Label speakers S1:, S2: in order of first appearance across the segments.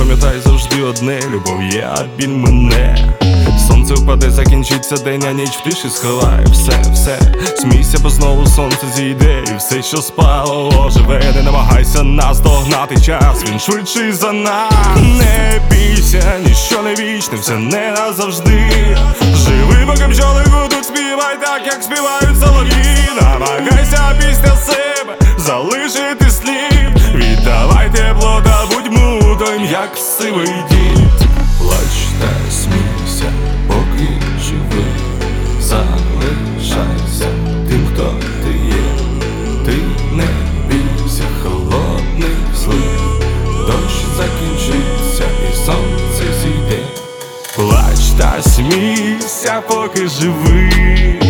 S1: пам'ятай завжди одне: любов є, а біль мине. Сонце впаде, закінчиться день, а ніч в тиші сховає все. Смійся, бо знову сонце зійде, і все, що спало, оживе. Не намагайся наздогнати час, він швидший за нас. Не бійся, ніщо не вічне, все не назавжди. Живи, поки бджоли гудуть, співай так, як співають солов'ї. Намагайся після себе залишити слід. Віддавай тепло та будь мудрим, як сивий дід. Плач та смійся, поки живий. Залишайся тим, хто ти є. Ти не бійся холодних злив. Дощ закінчиться і сонце зійде. Плач та смійся, поки живий.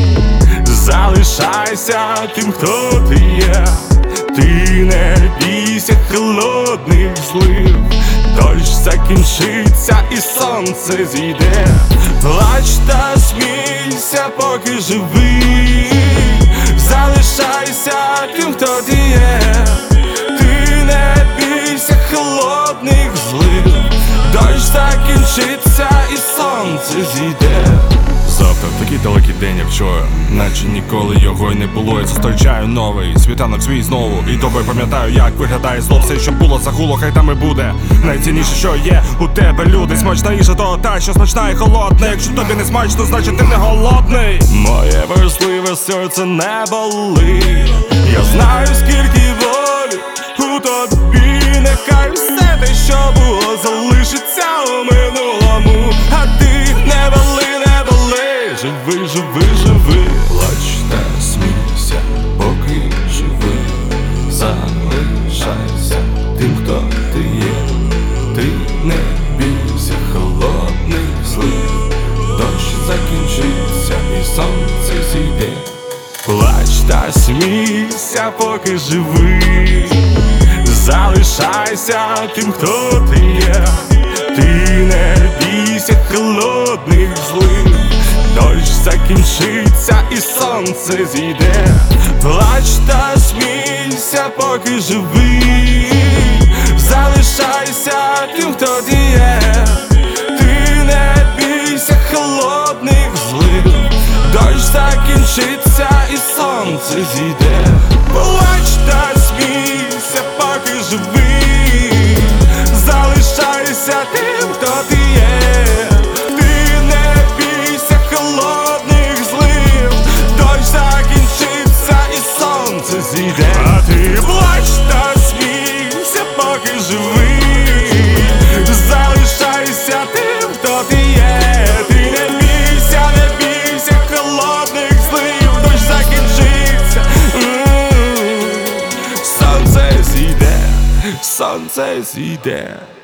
S1: Залишайся тим, хто ти є. Ти не бійся холодних злив. Дощ закінчиться і сонце зійде. Плач та смійся, поки живий. Залишайся тим, хто ти є. Ти не бійся холодних злив. Дощ закінчиться і сонце зійде. Завтра такий далекий день, як вчора, наче ніколи його й не було. Я зустрічаю новий світанок свій знову. І добре пам'ятаю, як виглядає зло. Все, що було, загуло, хай там і буде. Найцінніше, що є у тебе, люди. Смачна їжа то та, що смачна і холодна. Якщо тобі не смачно, значить ти не голодний. Моє вересливе серце не болить. Я знаю, скільки волі у тобі. Нехай все те, що було, залишиться у минулому. А ти не боли. Живи, живи, живи. Плач та смійся, поки живи. Залишайся тим, хто ти є. Ти не бійся холодних злив. Дощ закінчиться і сонце зійде. Плач та смійся, поки живи. Залишайся тим, хто ти є. Ти не бійся холодних злив. Дощ закінчиться і сонце зійде. Плач та смійся, поки живий. Залишайся тим, хто ти є. Ти не бійся холодних злив. Дощ закінчиться і сонце зійде. Плач та смійся, поки живий. Залишайся тим, хто ти є. А ти плач та смійся, поки живий. Залишайся тим, хто ти є. Ти не бійся холодних злив. Дощ закінчиться, сонце зійде, сонце зійде.